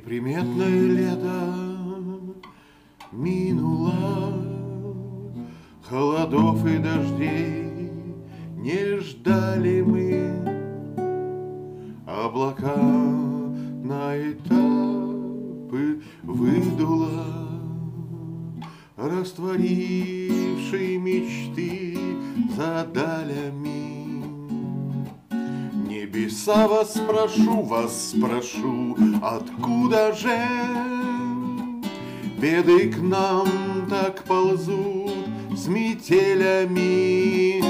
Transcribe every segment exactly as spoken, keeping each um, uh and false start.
Неприметное лето минуло, холодов и дождей не ждали мы. Облака на этапы выдуло, растворившие мечты за далями. Небеса, вас спрошу, вас спрошу, откуда же беды к нам так ползут с метелями?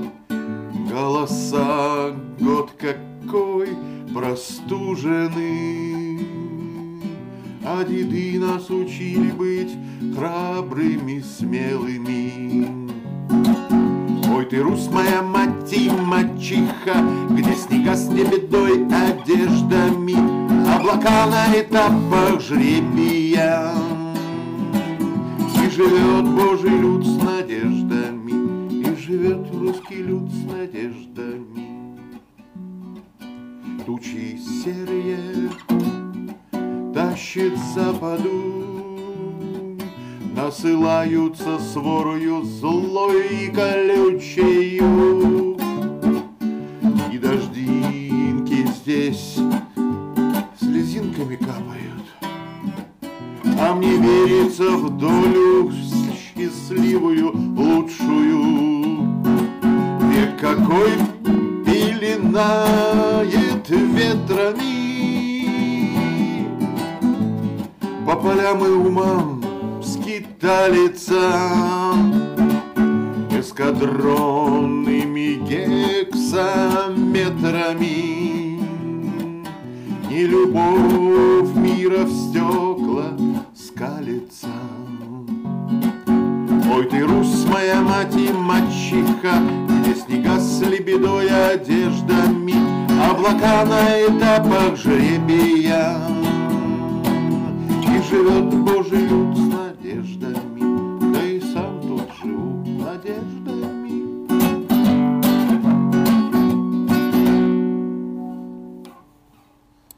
Голоса год какой простужены, а деды нас учили быть храбрыми, смелыми. Ой, ты, Русь моя, мать и мачеха, где снега с небедой одеждами, облака на этапах жребия. И живет Божий люд с надеждами, и живет русский люд с надеждами. Тучи серые тащит западу, насылаются сворою злой и колючею. И дождинки здесь слезинками капают, а мне верится в долю счастливую, лучшую. Век какой пеленает ветрами по полям и умам скиталица, эскадронными гексаметрами. Не любовь мира в стекла скалится. Ой, ты, Русь моя, мать и мачеха, где снега с лебедой одеждами, облака на этапах жребия. И живет Божий люд